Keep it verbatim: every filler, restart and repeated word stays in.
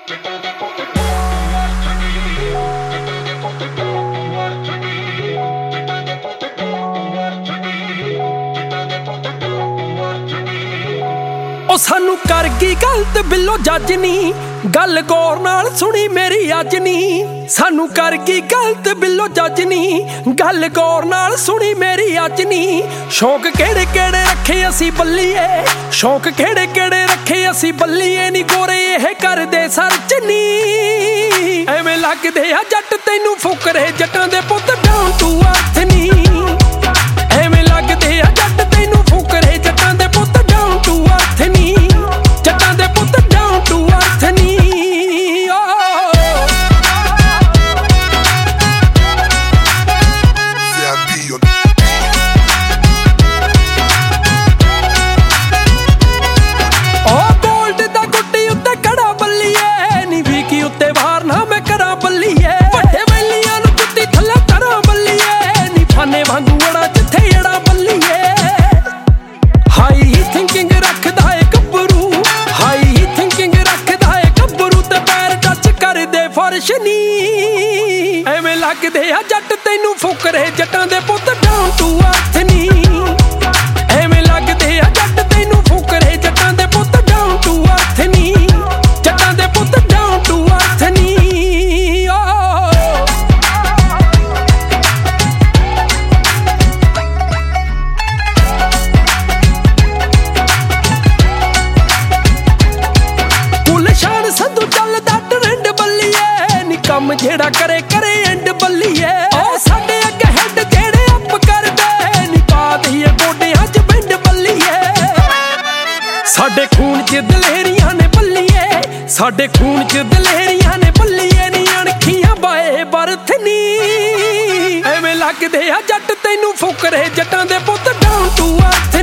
सानू कर गई गलत बिलो जज नी गल गौर नाल सुनी मेरी अज नी। सानू कर गई गलत बिलो जज नी गल गौर नाल सुनी मेरी अज नी। शौक केड़े केड़े रखे असी बल्लीए, शौक केड़े केड़े रखे असी बल्लीए नी। गोरे ये कर दे सर्च नी एवें लगदे आ जट तैनू फुकरे जटां दे पुत डाउन टू अर्थ नी। एवें लगदे आ जट तैनू फुकरे जटां दे पुत डाउन टू अर्थ नी। जटां दे पुत डाउन टू अर्थ नी। एवें लगदे आ जट तैनू फुकरे जटां दे पुत डाउन टू अर्थ नी। एवें लगदे आ जट तैनू फुकरे जटां दे पुत डाउन टू अर्थ नी। जटां दे पुत डाउन टू अर्थ नी। गुलशान संधू चलदा ट्रेंड बल्लीए नी कम जेड़ा करे करे एंड बल्लीए। ओ साडे अगे हेड जेड़े अप करदे नी पा दईए गोडियां च बिंड बल्लीए। साडे खून च दलेरियां ने बल्लीए, साडे खून च दलेरियां ने बल्लीए नी। अणखियां बाए बरथ नी एवें लगदे आ जट तैनू फुकरे जटां दे पुत डाउन टू अर्थ